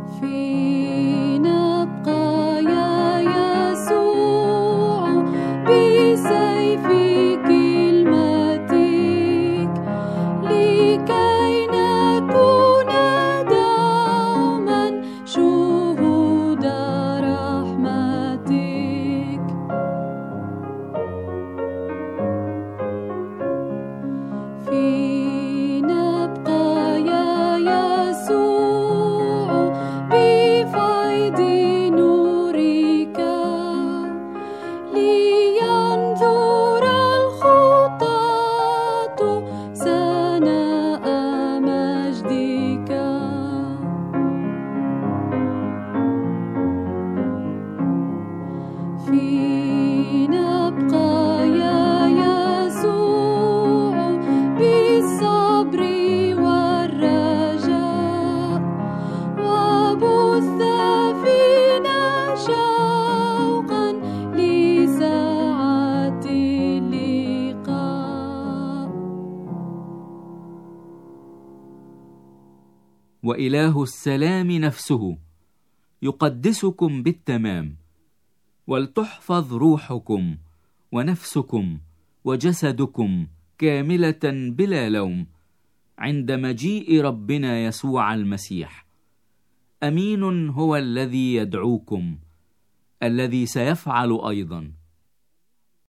فينا ابقى يا يسوع بسيف كلمتك لكي نكون دوما شهود رحمتك. فينا ابقى يا يسوع بفيض نورك لينظر الخطاة سناء مجدك. فينا ابقى يا يسوع بالصبر والرجاء وبث فينا شوقا لساعة اللقاء. وإله السلام نفسه يقدسكم بالتمام، ولتحفظ روحكم ونفسكم وجسدكم كاملة بلا لوم عند مجيء ربنا يسوع المسيح. أمين هو الذي يدعوكم، الذي سيفعل أيضا